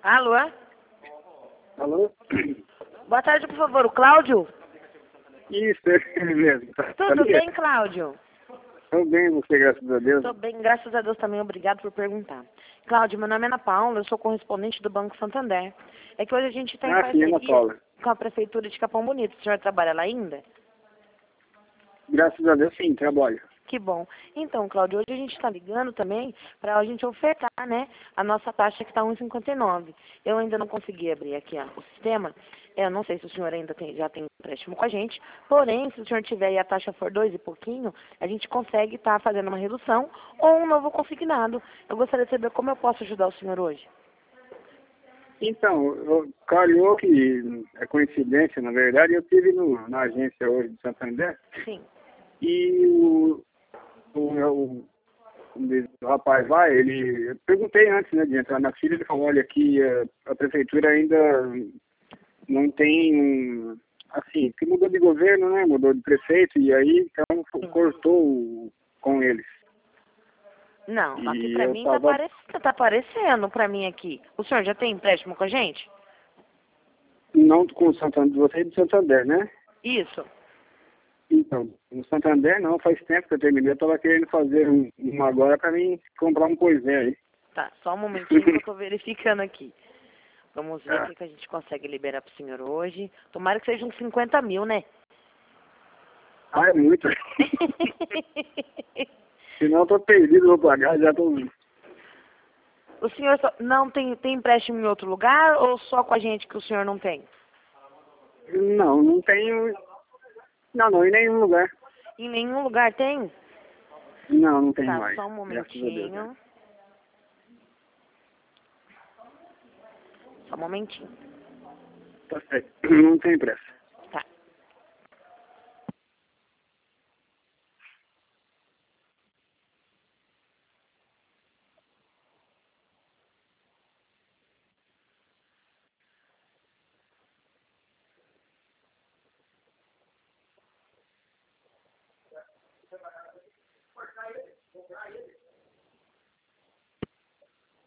Alô? Alô? Boa tarde, por favor. O Cláudio? Isso, é ele mesmo. Tudo bem, Cláudio? Estou bem, você, graças a Deus. Tô bem, graças a Deus também. Obrigado por perguntar. Cláudio, meu nome é Ana Paula, eu sou correspondente do Banco Santander. É que hoje a gente está em Sim, parceria Ana Paula. com a Prefeitura de Capão Bonito. O senhor trabalha lá ainda? Graças a Deus, sim, trabalho. Que bom. Então, Cláudio, hoje a gente está ligando também para a gente ofertar, né, a nossa taxa que está 1,59. Eu ainda não consegui abrir aqui o sistema. Eu não sei se o senhor ainda já tem empréstimo com a gente. Porém, se o senhor tiver e a taxa for 2 e pouquinho, a gente consegue estar fazendo uma redução ou um novo consignado. Eu gostaria de saber como eu posso ajudar o senhor hoje. Então, calhou que é coincidência, na verdade, eu estive na agência hoje de Santander Sim. e o rapaz lá, eu perguntei antes, né, de entrar na fila, ele falou, olha, aqui a prefeitura ainda não tem, assim, que mudou de governo, né, mudou de prefeito, e aí, então, cortou com eles. Não, E aqui pra eu mim tava, tá aparecendo pra mim aqui. O senhor já tem empréstimo com a gente? não com o Santander, você é de Santander, né? Isso. Então, no Santander não, faz tempo que eu terminei, eu tava querendo fazer um agora pra mim comprar um coisinha aí. Tá, só um momentinho que eu tô verificando aqui. Vamos ver Tá. o que a gente consegue liberar pro senhor hoje. Tomara que seja uns 50 mil, né? Ah, é muito. Senão eu tô perdido, vou pagar, já tô... O senhor não tem empréstimo em outro lugar ou só com a gente que o senhor não tem? Não, não tenho... Não, em nenhum lugar. Em nenhum lugar tem? Não, não tenho Tá, mais. só um Graças a Deus, né? momentinho. Só um momentinho. Tá certo. Não tem pressa.